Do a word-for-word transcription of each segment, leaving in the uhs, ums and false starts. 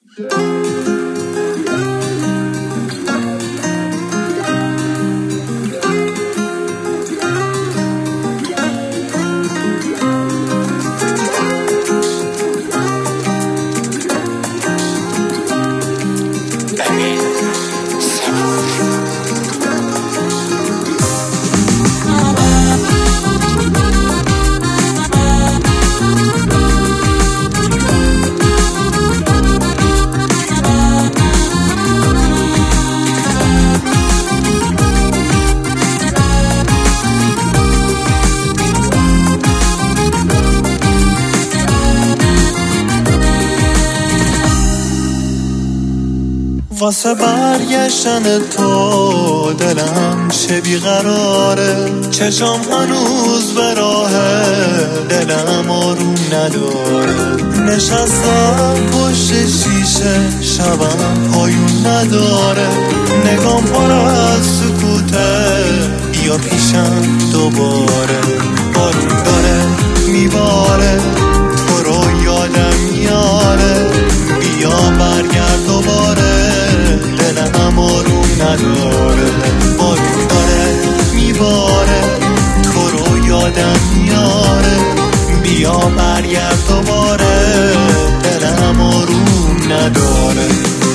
واسه برگشتن تو دلم شه بیقراره، چشم هنوز به راهه، دلم آروم نداره. نشستم پشت شیشه شبم پایون نداره، نگام پر از سکوته، بیا پیشم دوباره. بارون داره میباره، تو رو یادم میاره، بیا برگرد دوباره، دلم آروم نداره. بارون داره میباره، تو رو یادم میاره، بیا برگرد دوباره، دلم آروم نداره.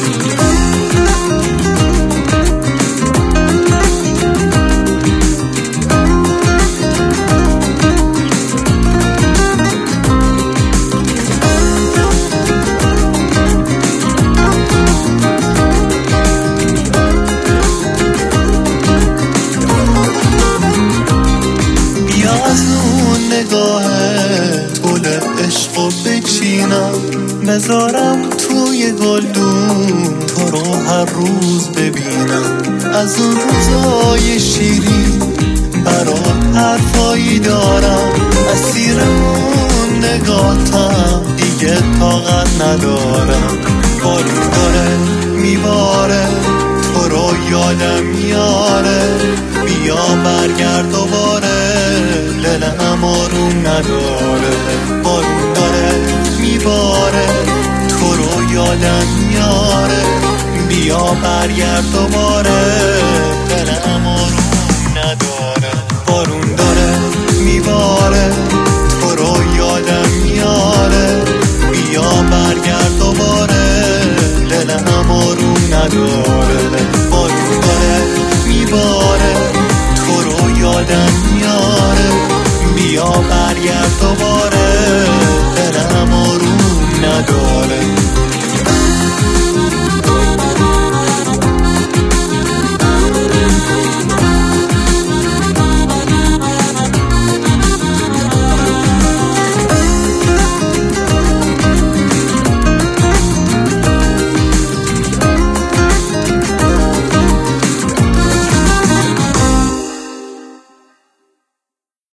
عشقو بچینم بذارم توی گلدون، تو رو هر روز ببینم، از اون روزای شیرین برات حرفایی دارم، اسیر اون نگاتم دیگه طاقت ندارم. بارون داره میباره، تو رو یادم میاره، بیا برگرد دوباره، دلم آروم نداره. بارون داره میباره، تو رو یادم میاره، بیا برگرد دوباره، دلم آروم نداره. بارون داره میباره، تو رو یادم میاره، بیا برگرد دوباره، دلم آروم نداره.